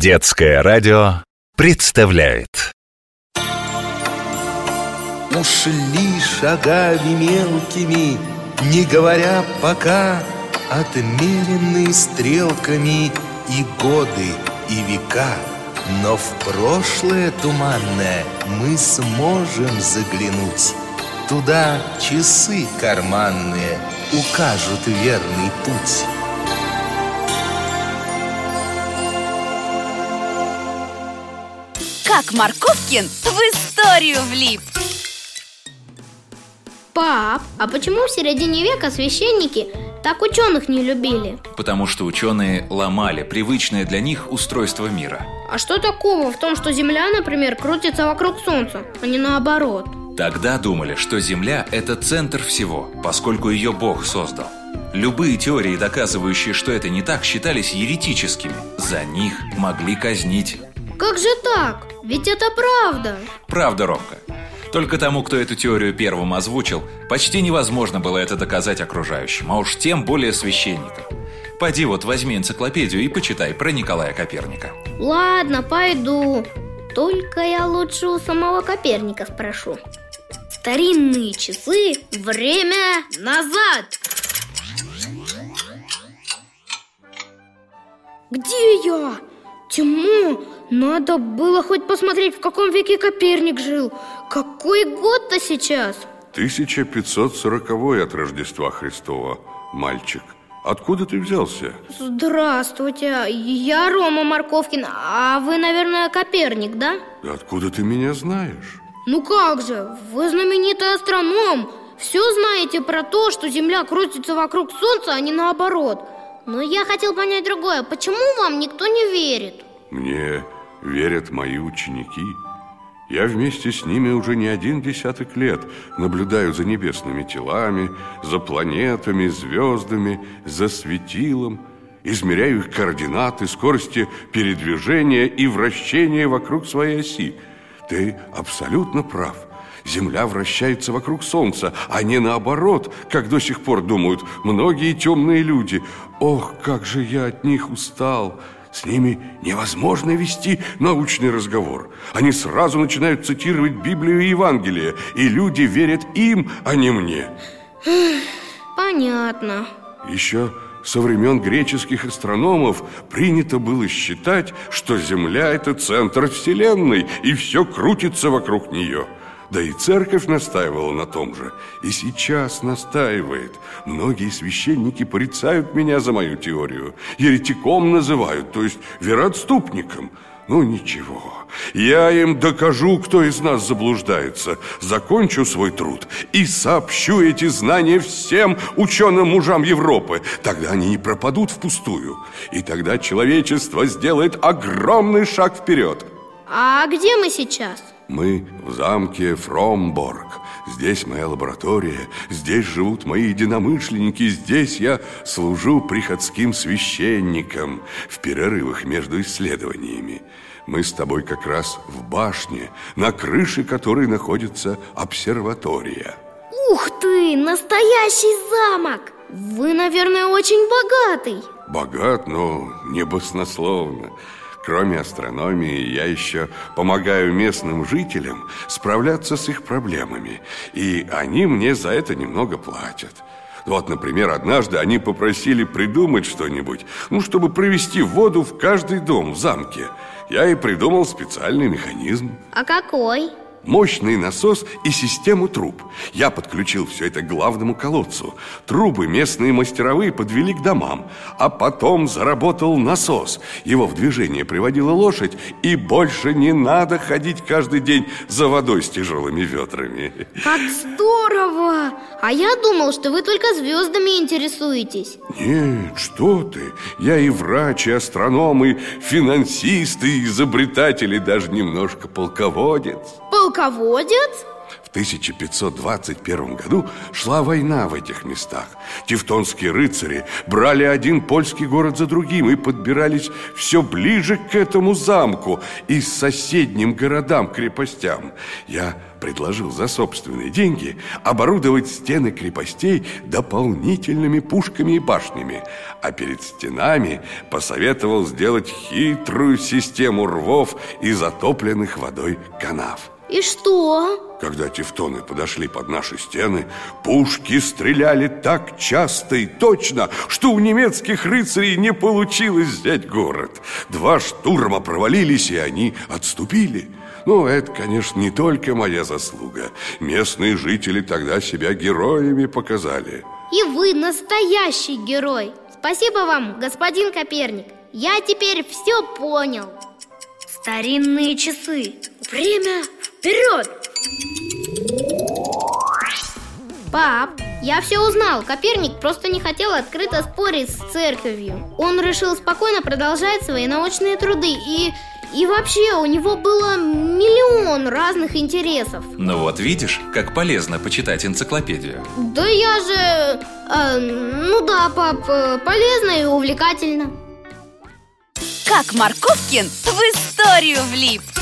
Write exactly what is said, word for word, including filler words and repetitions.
Детское радио представляет. Ушли шагами мелкими, не говоря пока, отмеренные стрелками и годы, и века. Но в прошлое туманное мы сможем заглянуть. Туда часы карманные укажут верный путь. Как Марковкин в историю влип. Пап, а почему в середине века священники так ученых не любили? Потому что ученые ломали привычное для них устройство мира. А что такого в том, что Земля, например, крутится вокруг Солнца, а не наоборот? Тогда думали, что Земля – это центр всего, поскольку ее Бог создал. Любые теории, доказывающие, что это не так, считались еретическими. За них могли казнить. Как же так? Ведь это правда. Правда, Ромка. Только тому, кто эту теорию первым озвучил, почти невозможно было это доказать окружающим, а уж тем более священникам. Пойди вот возьми энциклопедию и почитай про Николая Коперника. Ладно, пойду. Только я лучше у самого Коперника спрошу. Старинные часы, время назад. Где я? Тьму, надо было хоть посмотреть, в каком веке Коперник жил. Какой год-то сейчас? тысяча пятьсот сороковой от Рождества Христова, мальчик. Откуда ты взялся? Здравствуйте, я Рома Марковкин, а вы, наверное, Коперник, да? Откуда ты меня знаешь? Ну как же, вы знаменитый астроном. Все знаете про то, что Земля крутится вокруг Солнца, а не наоборот. Но я хотел понять другое. Почему вам никто не верит? Мне верят мои ученики. Я вместе с ними уже не один десяток лет наблюдаю за небесными телами, за планетами, звездами, за светилом, измеряю их координаты, скорости передвижения и вращения вокруг своей оси. Ты абсолютно прав. Земля вращается вокруг Солнца, а не наоборот, как до сих пор думают многие темные люди. Ох, как же я от них устал! С ними невозможно вести научный разговор. Они сразу начинают цитировать Библию и Евангелие, и люди верят им, а не мне. Понятно. Еще со времен греческих астрономов принято было считать, что Земля – это центр Вселенной, и все крутится вокруг нее. Да и церковь настаивала на том же, и сейчас настаивает. Многие священники порицают меня за мою теорию, еретиком называют, то есть вероотступником. Ну ничего, я им докажу, кто из нас заблуждается, закончу свой труд и сообщу эти знания всем ученым мужам Европы. Тогда они не пропадут впустую, и тогда человечество сделает огромный шаг вперед. А где мы сейчас? Мы в замке Фромборг. Здесь моя лаборатория, здесь живут мои единомышленники, здесь я служу приходским священником в перерывах между исследованиями. Мы с тобой как раз в башне, на крыше которой находится обсерватория. Ух ты, настоящий замок! Вы, наверное, очень богатый. Богат, но не баснословно. Кроме астрономии, я еще помогаю местным жителям справляться с их проблемами, и они мне за это немного платят. Вот, например, однажды они попросили придумать что-нибудь, ну, чтобы провести воду в каждый дом в замке. Я и придумал специальный механизм. А какой? Мощный насос и систему труб. Я подключил все это к главному колодцу. Трубы местные мастеровые подвели к домам. А потом заработал насос. Его в движение приводила лошадь, и больше не надо ходить каждый день за водой с тяжелыми ведрами. Как здорово! А я думал, что вы только звездами интересуетесь. Нет, что ты. Я и врач, и астроном, и финансист, и изобретатель, и даже немножко полководец. Полководец? В тысяча пятьсот двадцать первом году шла война в этих местах. Тевтонские рыцари брали один польский город за другим и подбирались все ближе к этому замку и соседним городам-крепостям. Я предложил за собственные деньги оборудовать стены крепостей дополнительными пушками и башнями, а перед стенами посоветовал сделать хитрую систему рвов и затопленных водой канав. И что? Когда тевтоны подошли под наши стены, пушки стреляли так часто и точно, что у немецких рыцарей не получилось взять город. Два штурма провалились, и они отступили. Но это, конечно, не только моя заслуга. Местные жители тогда себя героями показали. И вы настоящий герой. Спасибо вам, господин Коперник. Я теперь все понял. Старинные часы. Время вперед! Пап, я все узнал. Коперник просто не хотел открыто спорить с церковью. Он решил спокойно продолжать свои научные труды. И, и вообще у него было миллион разных интересов. Ну вот видишь, как полезно почитать энциклопедию. Да я же... Э, ну да, пап, полезно и увлекательно. Как Марковкин в историю влип.